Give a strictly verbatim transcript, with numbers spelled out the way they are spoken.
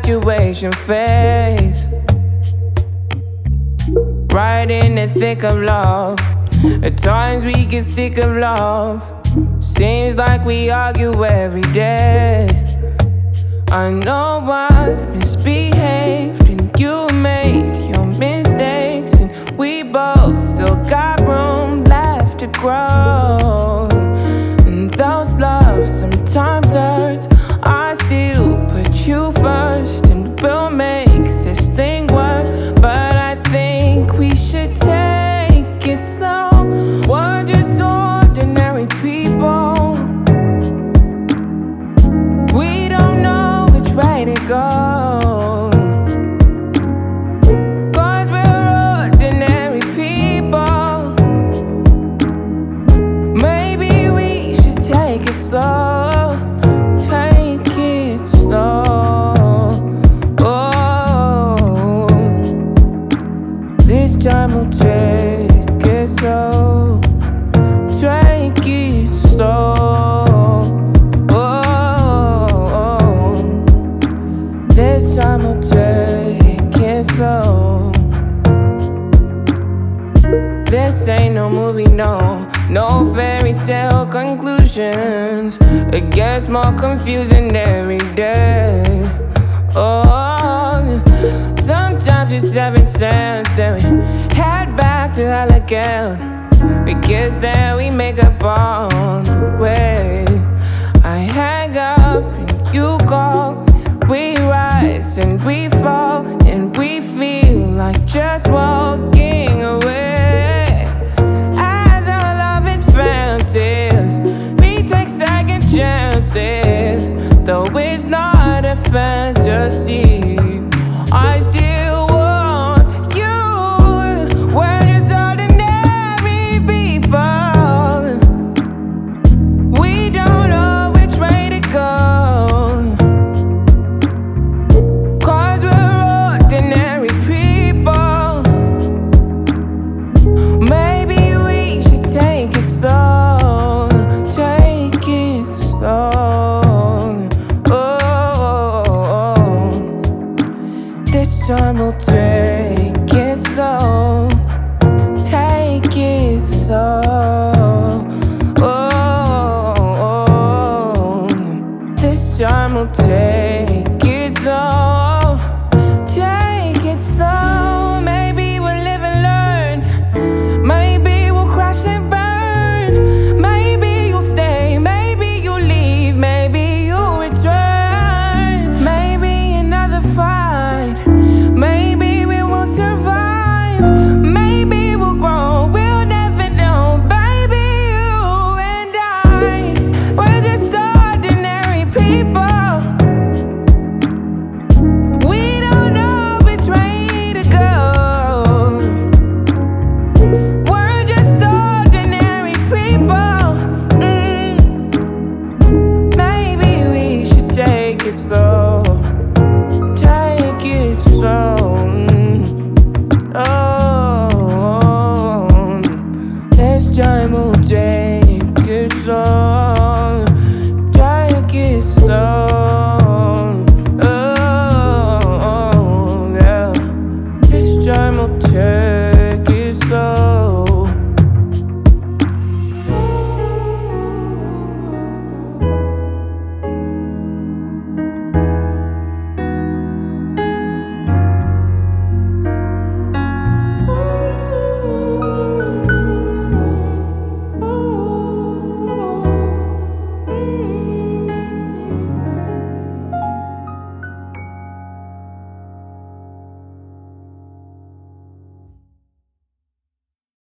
infatuation phase. Right in the thick of love. At times we get sick of love. Seems like we argue every day. I know I've misbehaved and you made your mistakes, and we both still got room left to grow. And those loves sometimes hurts, I still put you first, and we'll make this thing work. But I think we should take it slow. We're just ordinary people. We don't know which way to go, 'cause we're ordinary people. Maybe we should take it slow. Take it slow. Oh, this time we'll take it slow. Take it slow. Oh, this time we'll take it slow. This ain't no movie, no, no fairy tale conclusions. It gets more confusing every day. Oh, sometimes it's seven cents, then we head back to hell again. We kiss, then we make up on the way. I hang up and you call. We rise and we fall, and we feel like just walking away. As our love advances, we take second chances. Though it's not a fantasy, I still want you. We're just ordinary people. We don't know which way to go, 'cause we're ordinary people. Maybe we should take it slow. Take it slow. Oh, this time we'll take it slow.